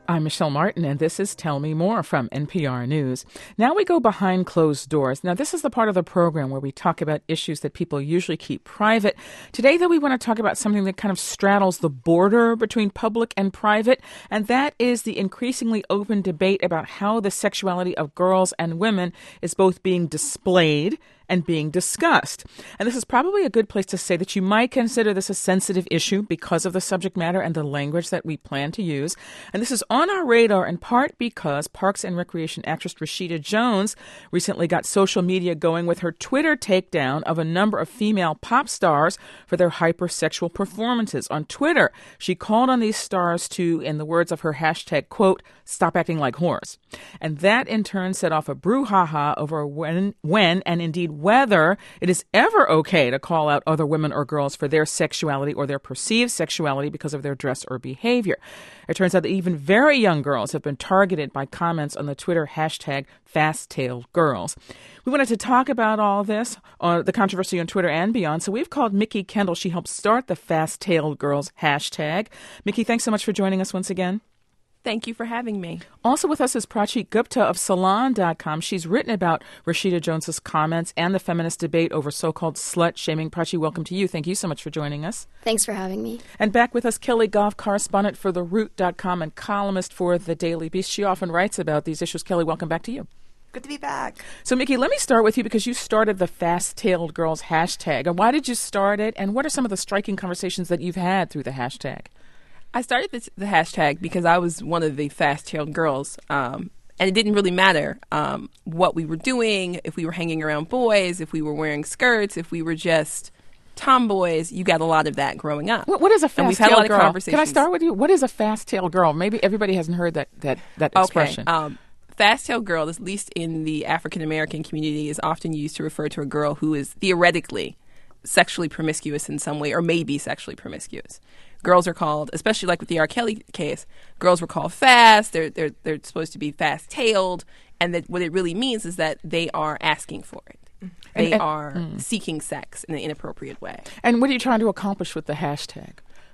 I'm Michelle Martin, and this is Tell Me More from NPR News. Now we go behind closed doors. Now, this is the part of the program where we talk about issues that people usually keep private. Today, though, we want to talk about something that kind of straddles the border between public and private, and that is the increasingly open debate about how the sexuality of girls and women is both being displayed and being discussed. And this is probably a good place to say that you might consider this a sensitive issue because of the subject matter and the language that we plan to use. And this is on our radar in part because Parks and Recreation actress Rashida Jones recently got social media going with her Twitter takedown of a number of female pop stars for their hypersexual performances. On Twitter, she called on these stars to, in the words of her hashtag, quote, stop acting like whores. And that in turn set off a brouhaha over when and indeed whether it is ever okay to call out other women or girls for their sexuality or their perceived sexuality because of their dress or behavior. It turns out that even very young girls have been targeted by comments on the Twitter hashtag fast-tailed girls. We wanted to talk about all this, the controversy on Twitter and beyond, so we've called Mikki Kendall. She helped start the fast-tailed girls hashtag. Mikki, thanks so much for joining us once again. Thank you for having me. Also with us is Prachi Gupta of Salon.com. She's written about Rashida Jones's comments and the feminist debate over so-called slut shaming. Prachi, welcome to you. Thank you so much for joining us. Thanks for having me. And back with us, Kelly Goff, correspondent for TheRoot.com and columnist for The Daily Beast. She often writes about these issues. Kelly, welcome back to you. Good to be back. So, Mikki, let me start with you because you started the Fast-Tailed Girls hashtag. And why did you start it? And what are some of the striking conversations that you've had through the hashtag? I started the hashtag because I was one of the fast-tailed girls, and it didn't really matter what we were doing, if we were hanging around boys, if we were wearing skirts, if we were just tomboys. You got a lot of that growing up. What is a fast-tailed girl? And we've had a lot of conversations. Can I start with you? What is a fast-tailed girl? Maybe everybody hasn't heard that expression. Okay. Fast-tailed girl, at least in the African-American community, is often used to refer to a girl who is theoretically sexually promiscuous in some way or may be sexually promiscuous. Girls are called, especially like with the R. Kelly case, girls were called fast. They're supposed to be fast-tailed, and that what it really means is that they are asking for it. They are seeking sex in an inappropriate way. And what are you trying to accomplish with the hashtag?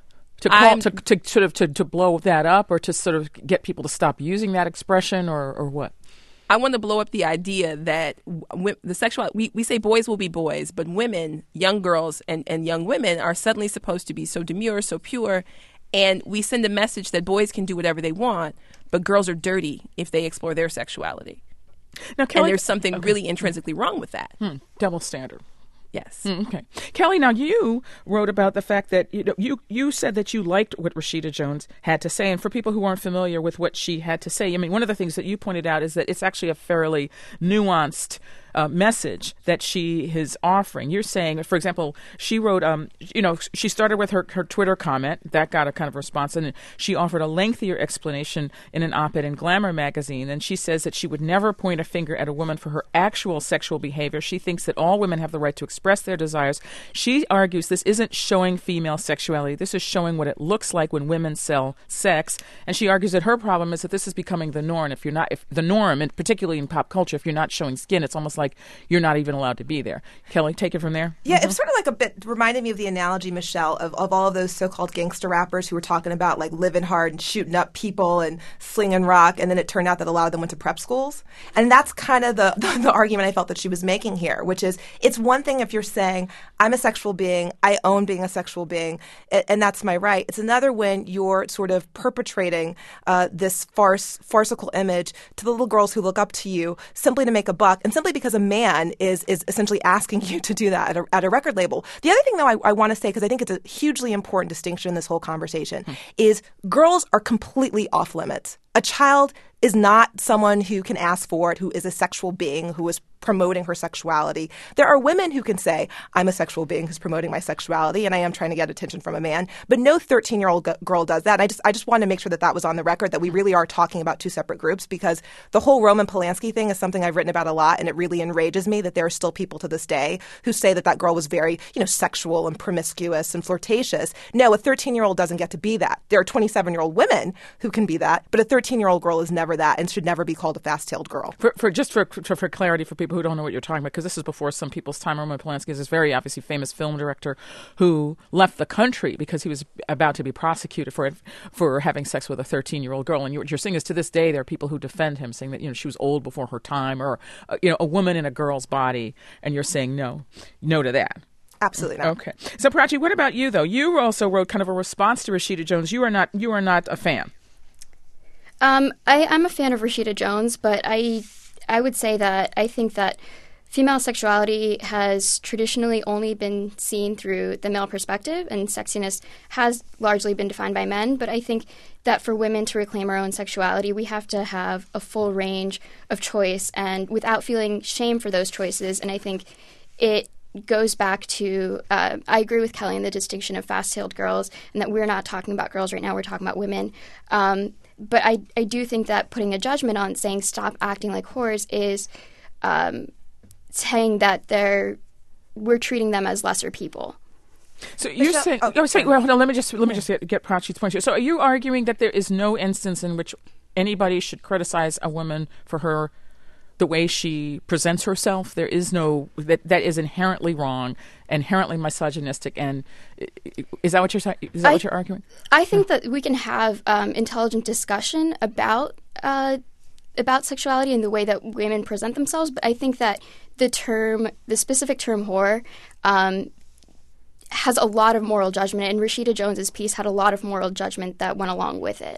To blow that up, or to sort of get people to stop using that expression, or what? I want to blow up the idea that the sexual, we say boys will be boys, but women, young girls and young women are suddenly supposed to be so demure, so pure, and we send a message that boys can do whatever they want, but girls are dirty if they explore their sexuality. Now, Kelly, and there's something really intrinsically wrong with that. Double standard. Yes. Okay. Kelly, now you wrote about the fact that you said that you liked what Rashida Jones had to say. And for people who aren't familiar with what she had to say, I mean, one of the things that you pointed out is that it's actually a fairly nuanced message that she is offering. You're saying, for example, she wrote, she started with her Twitter comment. That got a kind of response. And she offered a lengthier explanation in an op-ed in Glamour magazine. And she says that she would never point a finger at a woman for her actual sexual behavior. She thinks that all women have the right to express their desires. She argues this isn't showing female sexuality. This is showing what it looks like when women sell sex. And she argues that her problem is that this is becoming the norm. If the norm, and particularly in pop culture, if you're not showing skin, it's almost like you're not even allowed to be there. Kelly, take it from there. Yeah, It's sort of like a bit reminded me of the analogy, Michelle, of all of those so-called gangster rappers who were talking about like living hard and shooting up people and slinging rock, and then it turned out that a lot of them went to prep schools. And that's kind of the argument I felt that she was making here, which is it's one thing if you're saying, I'm a sexual being, I own being a sexual being, and that's my right. It's another when you're sort of perpetrating this farcical image to the little girls who look up to you simply to make a buck, and simply because a man is essentially asking you to do that at a record label. The other thing, though, I want to say, because I think it's a hugely important distinction in this whole conversation, is girls are completely off limits. A child is not someone who can ask for it, who is a sexual being, who is promoting her sexuality. There are women who can say, I'm a sexual being who's promoting my sexuality, and I am trying to get attention from a man. But no 13-year-old girl does that. I just wanted to make sure that was on the record, that we really are talking about two separate groups, because the whole Roman Polanski thing is something I've written about a lot, and it really enrages me that there are still people to this day who say that girl was very, sexual and promiscuous and flirtatious. No, a 13-year-old doesn't get to be that. There are 27-year-old women who can be that, but a 13-year-old girl is never that and should never be called a fast-tailed girl. For clarity for people people who don't know what you're talking about, because this is before some people's time. Roman Polanski is this very obviously famous film director who left the country because he was about to be prosecuted for having sex with a 13-year-old girl. And what you're saying is, to this day, there are people who defend him, saying that, you know, she was old before her time, or you know, a woman in a girl's body, and you're saying no to that. Absolutely not. Okay. So, Prachi, what about you, though? You also wrote kind of a response to Rashida Jones. You are not a fan. I'm a fan of Rashida Jones, but I would say that I think that female sexuality has traditionally only been seen through the male perspective, and sexiness has largely been defined by men. But I think that for women to reclaim our own sexuality, we have to have a full range of choice and without feeling shame for those choices. And I think it goes back to, I agree with Kelly in the distinction of fast-tailed girls, and that we're not talking about girls right now, we're talking about women. But I do think that putting a judgment on saying stop acting like whores is saying that we're treating them as lesser people. So you're saying, well, hold on, let me just get Prachi's point here. So are you arguing that there is no instance in which anybody should criticize a woman for the way she presents herself? There is no, that is inherently wrong, inherently misogynistic, and is that what you're saying? Is that what you're arguing? I think that we can have intelligent discussion about sexuality and the way that women present themselves, but I think that the specific term whore has a lot of moral judgment, and Rashida Jones's piece had a lot of moral judgment that went along with it.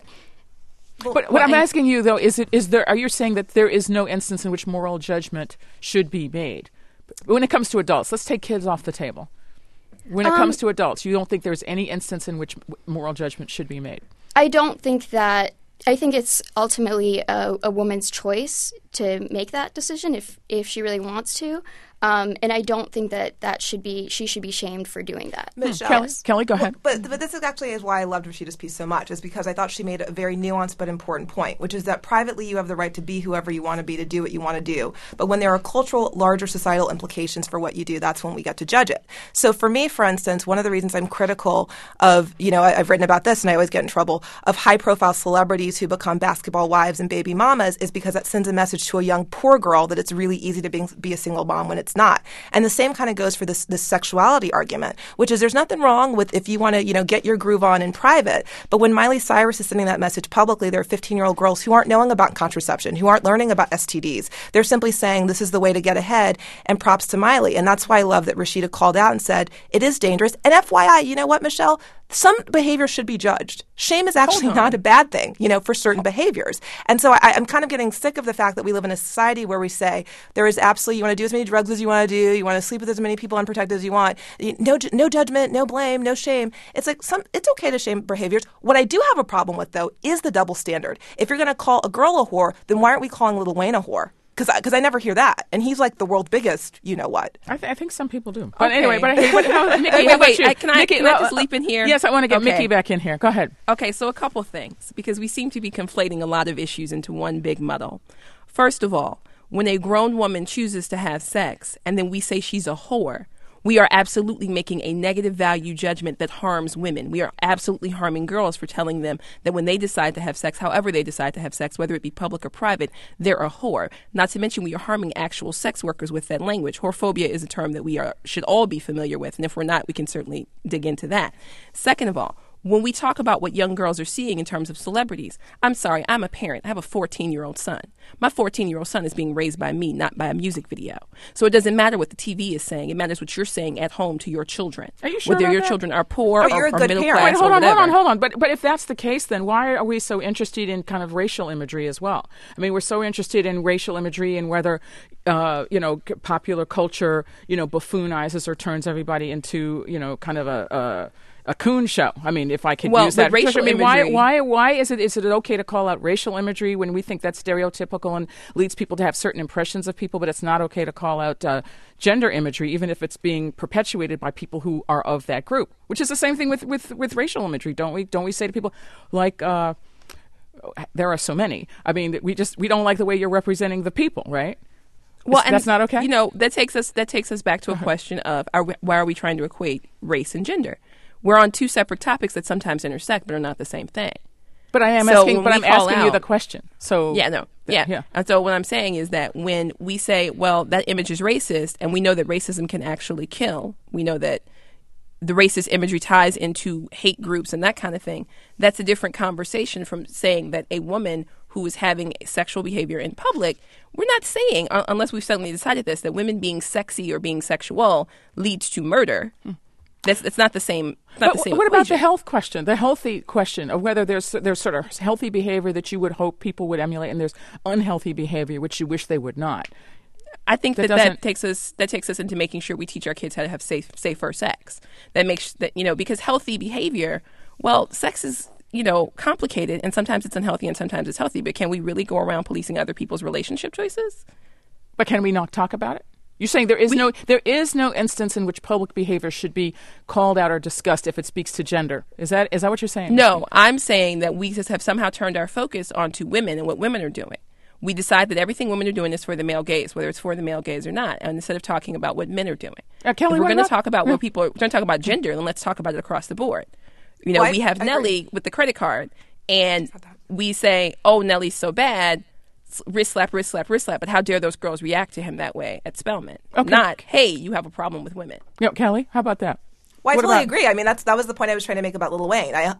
But what I'm asking you, though, are you saying that there is no instance in which moral judgment should be made? When it comes to adults, let's take kids off the table. When it comes to adults, you don't think there's any instance in which moral judgment should be made? I don't think that. I think it's ultimately a woman's choice to make that decision if she really wants to. And I don't think that she should be shamed for doing that. Kelly, go ahead. But this is actually why I loved Rashida's piece so much, is because I thought she made a very nuanced but important point, which is that privately you have the right to be whoever you want to be, to do what you want to do. But when there are cultural, larger societal implications for what you do, that's when we get to judge it. So for me, for instance, one of the reasons I'm critical of, I've written about this and I always get in trouble, of high-profile celebrities who become basketball wives and baby mamas, is because that sends a message to a young poor girl that it's really easy to be a single mom when it's not. And the same kind of goes for this sexuality argument, which is there's nothing wrong with if you want to, get your groove on in private. But when Miley Cyrus is sending that message publicly, there are 15-year-old girls who aren't knowing about contraception, who aren't learning about STDs. They're simply saying this is the way to get ahead, and props to Miley. And that's why I love that Rashida called out and said it is dangerous. And FYI, you know what, Michelle? Some behavior should be judged. Shame is actually not a bad thing, for certain behaviors. And so I'm kind of getting sick of the fact that we live in a society where we say there is absolutely, you want to do as many drugs as you want to do, you want to sleep with as many people unprotected as you want, no judgment, no blame, no shame. It's like it's okay to shame behaviors. What I do have a problem with, though, is the double standard. If you're going to call a girl a whore, then why aren't we calling Lil Wayne a whore? Because I never hear that, and he's like the world's biggest. You know what? I think some people do. But anyway, Nikki, wait. Can I just leap in here? Yes, I want to get Nikki back in here. Go ahead. Okay, so a couple things, because we seem to be conflating a lot of issues into one big muddle. First of all, when a grown woman chooses to have sex, and then we say she's a whore, we are absolutely making a negative value judgment that harms women. We are absolutely harming girls for telling them that when they decide to have sex, however they decide to have sex, whether it be public or private, they're a whore. Not to mention we are harming actual sex workers with that language. Whorephobia is a term that we should all be familiar with, and if we're not, we can certainly dig into that. Second of all, when we talk about what young girls are seeing in terms of celebrities, I'm sorry, I'm a parent. I have a 14-year-old son. My 14-year-old son is being raised by me, not by a music video. So it doesn't matter what the TV is saying. It matters what you're saying at home to your children. Are you sure whether about your that? children are poor or middle class. Wait, hold on. But if that's the case, then why are we so interested in kind of racial imagery as well? I mean, we're so interested in racial imagery and whether, popular culture, buffoonizes or turns everybody into, kind of a coon show. I mean, if I could use that. Racial imagery. Why is it okay to call out racial imagery when we think that's stereotypical and leads people to have certain impressions of people, but it's not okay to call out gender imagery, even if it's being perpetuated by people who are of that group? Which is the same thing with racial imagery, don't we? Don't we say to people like there are so many? I mean, we don't like the way you're representing the people, right? Well, that's not okay. That takes us back to a question of why are we trying to equate race and gender? We're on two separate topics that sometimes intersect but are not the same thing. But I'm asking you the question. So yeah, no. Yeah. And so what I'm saying is that when we say, well, that image is racist, and we know that racism can actually kill, we know that the racist imagery ties into hate groups and that kind of thing, that's a different conversation from saying that a woman who is having sexual behavior in public, we're not saying, unless we've suddenly decided this, that women being sexy or being sexual leads to murder. It's not the same. But the same what equation. about the health question, the healthy question of whether there's sort of healthy behavior that you would hope people would emulate, and there's unhealthy behavior which you wish they would not? I think that takes us into making sure we teach our kids how to have safer sex. That makes that because healthy behavior, well, sex is complicated, and sometimes it's unhealthy and sometimes it's healthy. But can we really go around policing other people's relationship choices? But can we not talk about it? You're saying there is no instance in which public behavior should be called out or discussed if it speaks to gender. Is that what you're saying? No, I'm saying that we just have somehow turned our focus onto women and what women are doing. We decide that everything women are doing is for the male gaze, whether it's for the male gaze or not, and instead of talking about what men are doing. Kelly, if we're going to talk about what people are going to talk about gender, then let's talk about it across the board. We have Nellie with the credit card, and we say, "Oh, Nellie's so bad." Wrist slap, wrist slap, wrist slap. But how dare those girls react to him that way at Spelman? Okay. Not, hey, you have a problem with women. Kelly, how about that? Well, I totally agree. I mean, that was the point I was trying to make about Lil Wayne. I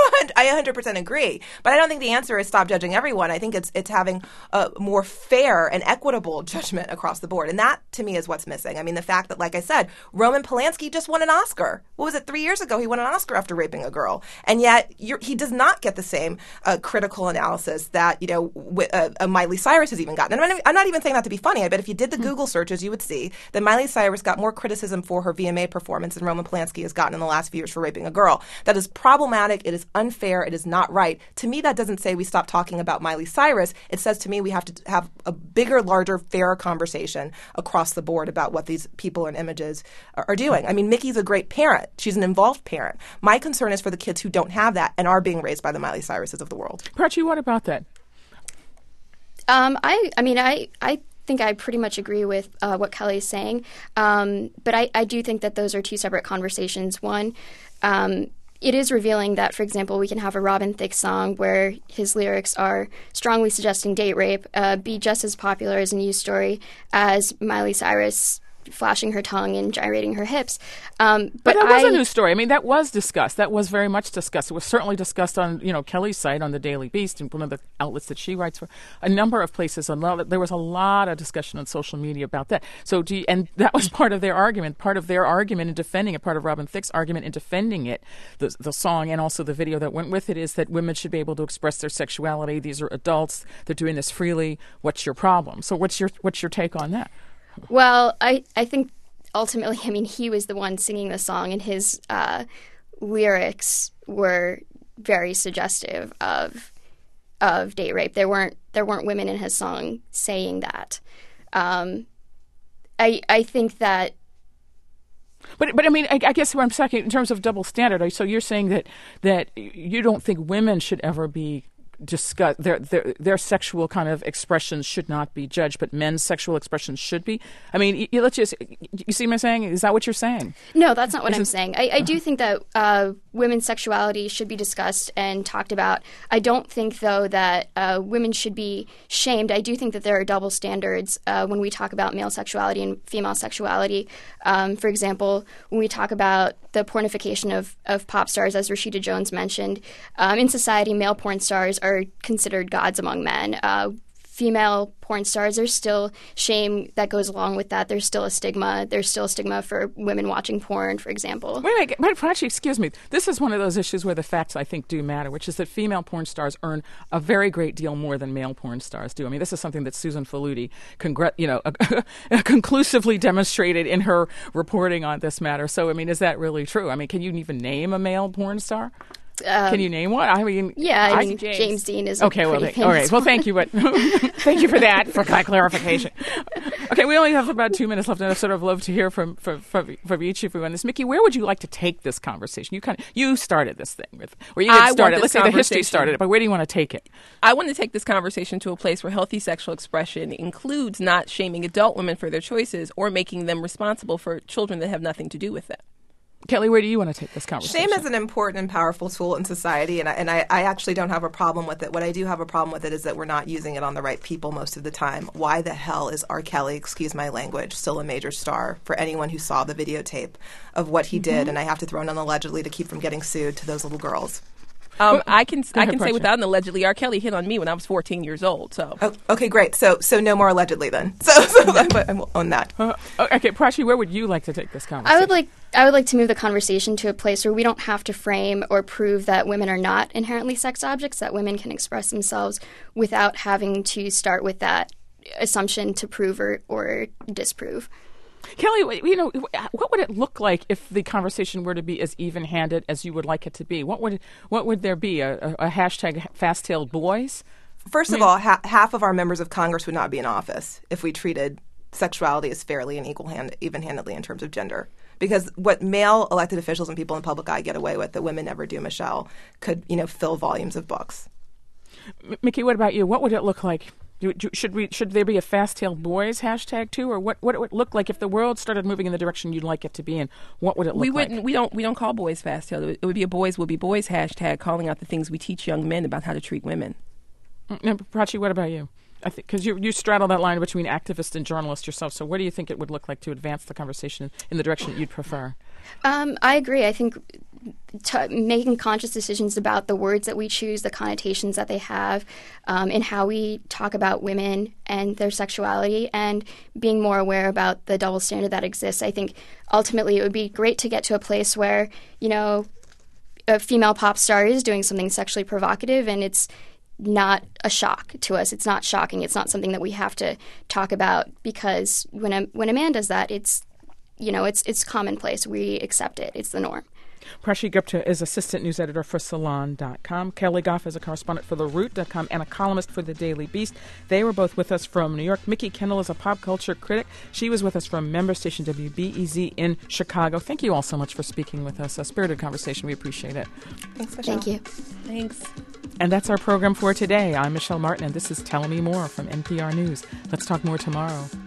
100% agree. But I don't think the answer is stop judging everyone. I think it's having a more fair and equitable judgment across the board. And that, to me, is what's missing. I mean, the fact that, like I said, Roman Polanski just won an Oscar. What was it, 3 years ago? He won an Oscar after raping a girl. And yet he does not get the same critical analysis that, Miley Cyrus has even gotten. And I'm not even saying that to be funny. I bet if you did the Google searches, you would see that Miley Cyrus got more criticism for her VMA performance than Roman Polanski has gotten in the last few years for raping a girl. That is problematic. It is unfair. It is not right. To me, that doesn't say we stop talking about Miley Cyrus. It says to me we have to have a bigger, larger, fairer conversation across the board about what these people and images are doing. I mean, Mickey's a great parent. She's an involved parent. My concern is for the kids who don't have that and are being raised by the Miley Cyruses of the world. Prachi, what about that? I think I pretty much agree with what Kelly is saying. But I do think that those are two separate conversations. One, it is revealing that, for example, we can have a Robin Thicke song where his lyrics are strongly suggesting date rape, be just as popular as a news story as Miley Cyrus flashing her tongue and gyrating her hips. But that was a news story. I mean, that was discussed. That was very much discussed. It was certainly discussed on, Kelly's site on the Daily Beast and one of the outlets that she writes for. A number of places. There was a lot of discussion on social media about that. And that was part of their argument. Part of their argument in defending it, part of Robin Thicke's argument in defending it, the song and also the video that went with it, is that women should be able to express their sexuality. These are adults. They're doing this freely. What's your problem? So what's your take on that? Well, I think ultimately, he was the one singing the song, and his lyrics were very suggestive of date rape. There weren't women in his song saying that. I think that. But I mean, I guess what I'm saying in terms of double standard. So you're saying that you don't think women should ever be discuss their sexual kind of expressions should not be judged, but men's sexual expressions should be. I mean, you see what I'm saying? Is that what you're saying? No, that's not what I'm saying. I do think that women's sexuality should be discussed and talked about. I don't think, though, that women should be shamed. I do think that there are double standards when we talk about male sexuality and female sexuality. For example, when we talk about the pornification of pop stars, as Rashida Jones mentioned, in society, male porn stars are considered gods among men. Female porn stars, there's still shame that goes along with that. There's still a stigma. There's still a stigma for women watching porn, for example. Wait, actually, excuse me. This is one of those issues where the facts, I think, do matter, which is that female porn stars earn a very great deal more than male porn stars do. I mean, this is something that Susan Faludi conclusively demonstrated in her reporting on this matter. So, I mean, is that really true? I mean, can you even name a male porn star? Can you name one? I mean, James Dean is okay. Well, all right. Well, thank you, but thank you for that for clarification. Okay, we only have about 2 minutes left, and I'd sort of love to hear from each of you on this. Mickey, where would you like to take this conversation? You started this thing you didn't start it. Let's say the history started it, but where do you want to take it? I want to take this conversation to a place where healthy sexual expression includes not shaming adult women for their choices or making them responsible for children that have nothing to do with them. Kelly, where do you want to take this conversation? Shame is an important and powerful tool in society, and I actually don't have a problem with it. What I do have a problem with it is that we're not using it on the right people most of the time. Why the hell is R. Kelly, excuse my language, still a major star for anyone who saw the videotape of what he did? And I have to throw in an allegedly to keep from getting sued to those little girls. I can say without an allegedly, R. Kelly hit on me when I was 14 years old. So okay, great. So no more allegedly then. So I will own that. Okay, Prachi, where would you like to take this conversation? I would like to move the conversation to a place where we don't have to frame or prove that women are not inherently sex objects, that women can express themselves without having to start with that assumption to prove or disprove. Kelly, what would it look like if the conversation were to be as even-handed as you would like it to be? What would there be? A hashtag fast-tailed boys? First of all, half of our members of Congress would not be in office if we treated sexuality as fairly and even-handedly in terms of gender. Because what male elected officials and people in the public eye get away with that women never do, Michelle, could fill volumes of books. Mickey, what about you? What would it look like? Should there be a fast-tailed boys hashtag too, or what would it look like if the world started moving in the direction you'd like it to be in? What would it look like? We don't call boys fast-tailed. It would be a boys will be boys hashtag calling out the things we teach young men about how to treat women. Now, Prachi, what about you? I think because you straddle that line between activist and journalist yourself. So what do you think it would look like to advance the conversation in the direction that you'd prefer? I agree. I think making conscious decisions about the words that we choose, the connotations that they have, and how we talk about women and their sexuality, and being more aware about the double standard that exists. I think ultimately it would be great to get to a place where, a female pop star is doing something sexually provocative and it's not a shock to us. It's not shocking. It's not something that we have to talk about, because when a man does that, it's commonplace. We accept it. It's the norm. Prachi Gupta is assistant news editor for Salon.com. Kelly Goff is a correspondent for TheRoot.com and a columnist for The Daily Beast. They were both with us from New York. Mickey Kendall is a pop culture critic. She was with us from member station WBEZ in Chicago. Thank you all so much for speaking with us. A spirited conversation. We appreciate it. Thanks, Michelle. Thank you. Thanks. And that's our program for today. I'm Michelle Martin, and this is Tell Me More from NPR News. Let's talk more tomorrow.